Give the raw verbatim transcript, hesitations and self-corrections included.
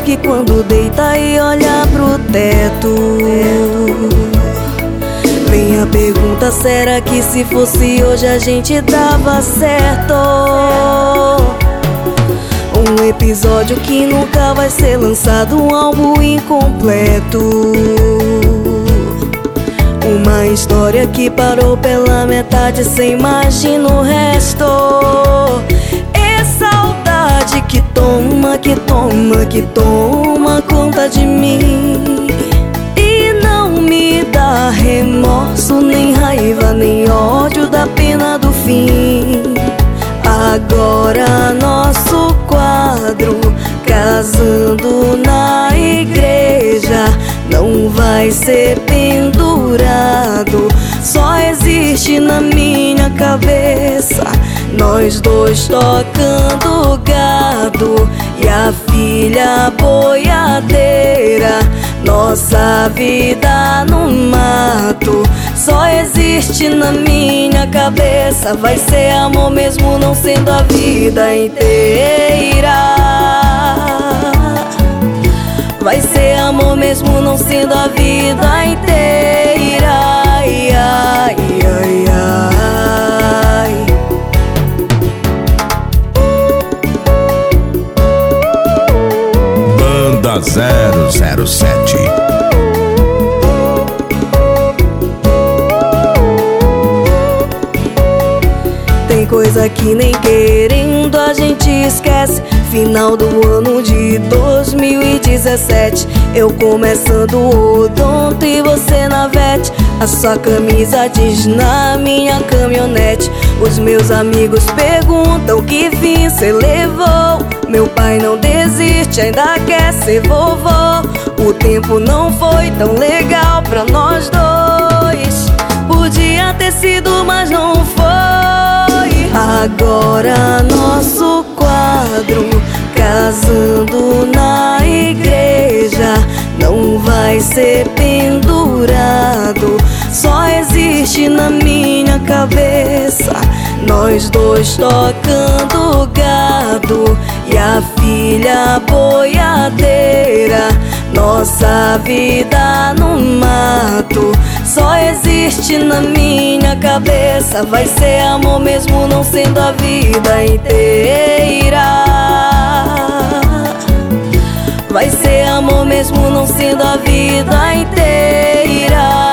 que quando deita e olha pro teto, vem a pergunta: será que se fosse hoje a gente dava certo? Um episódio que nunca vai ser lançado, um álbum incompleto, uma história que parou pela metade, cê imagina o resto. É saudade que toma, que toma, que toma conta de mim, e não me dá remorso, nem raiva, nem ódio da pena do fim. Agora nosso quadro, casando na igreja, não vai ser pendurado, só existe na minha cabeça. Nós dois tocando gado e a filha boiadeira, nossa vida no mato só existe na minha cabeça. Vai ser amor mesmo não sendo a vida inteira. Vai ser amor mesmo não sendo a vida inteira. Ai, ai, ai, ai. Banda zero zero sete. Tem coisa que nem querendo a gente esquece. Final do ano de dois mil e dezessete, eu começando o odonto e você na vete. A sua camisa diz na minha caminhonete. Os meus amigos perguntam que fim cê levou. Meu pai não desiste, ainda quer ser vovô. O tempo não foi tão legal pra nós dois. Podia ter sido, mas não foi. Agora nosso quadro, casando na igreja, não vai ser pendurado, só existe na minha cabeça. Nós dois tocando gado e a filha boiadeira, nossa vida no mato só existe na minha cabeça. Vai ser amor mesmo não sendo a vida inteira. Vai ser amor mesmo não sendo a vida inteira.